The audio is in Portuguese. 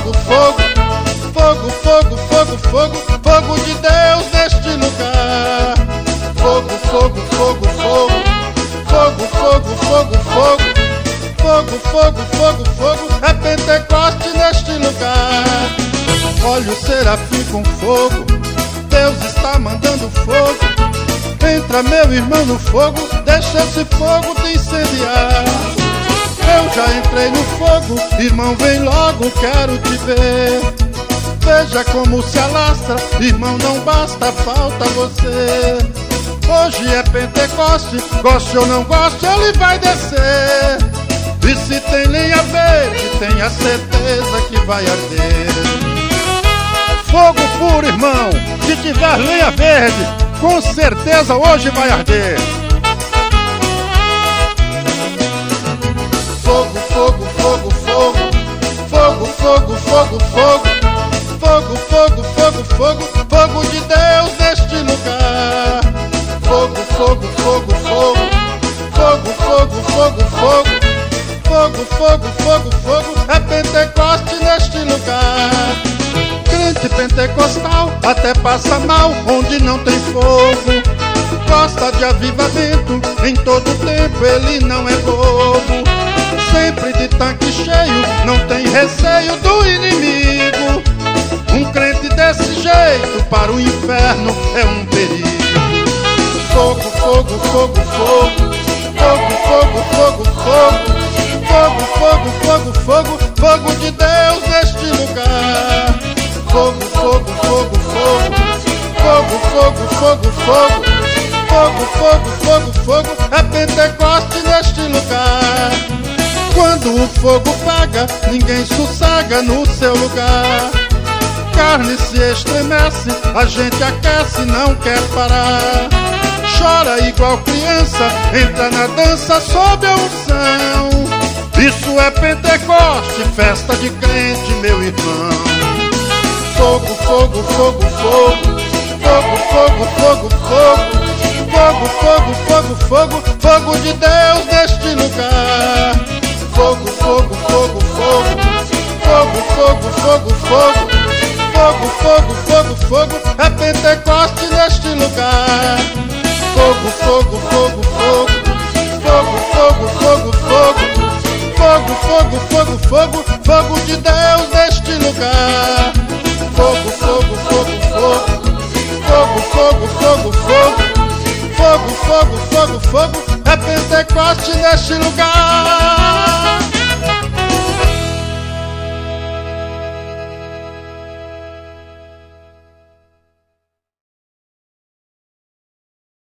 fogo, fogo, fogo, fogo, fogo, fogo, fogo de Deus neste lugar. Fogo, fogo, fogo, fogo, fogo, fogo, fogo, fogo, fogo, fogo, fogo, fogo, é Pentecoste neste lugar. Olha o serafim com fogo, Deus está mandando fogo. Entra meu irmão no fogo, deixa esse fogo te incendiar. Eu já entrei no fogo, irmão vem logo, quero te ver. Veja como se alastra, irmão não basta, falta você. Hoje é Pentecoste, goste ou não goste, ele vai descer. E se tem lenha verde, tenha certeza que vai arder. Fogo puro, irmão, se tiver lenha verde, com certeza hoje vai arder. Fogo, fogo, fogo, fogo, fogo, fogo, fogo, fogo, fogo, fogo, fogo, fogo, fogo de Deus neste lugar. Fogo, fogo, fogo, fogo, fogo, fogo, fogo, fogo, fogo, fogo, fogo, fogo, é Pentecoste neste lugar. Crente pentecostal até passa mal onde não tem fogo. Gosta de avivamento em todo tempo, ele não é bobo. Sempre de tanque cheio, não tem receio do inimigo. Um crente desse jeito para o inferno é um perigo. Fogo, fogo, fogo, fogo, fogo, fogo, fogo, fogo, fogo, fogo, fogo, fogo, fogo de Deus neste lugar. Fogo, fogo, fogo, fogo, fogo, fogo, fogo, fogo, fogo, fogo, fogo, fogo, é Pentecoste neste lugar. Quando o fogo paga, ninguém sossega no seu lugar. Carne se estremece, a gente aquece, não quer parar. Chora igual criança, entra na dança sob a unção. Isso é Pentecoste, festa de crente, meu irmão. Fogo, fogo, fogo, fogo, fogo, fogo, fogo, fogo, fogo, fogo, fogo, fogo, fogo de Deus neste lugar. Fogo, fogo, fogo, fogo, fogo, fogo, fogo, fogo, fogo, fogo, fogo, fogo, é Pentecoste neste lugar. Fogo, fogo, fogo, fogo, fogo, fogo, fogo, fogo, fogo, fogo, fogo, fogo, fogo de Deus neste lugar. Fogo, fogo, fogo, fogo, fogo, fogo, fogo, fogo, fogo, fogo, fogo, fogo, é Pentecoste neste lugar.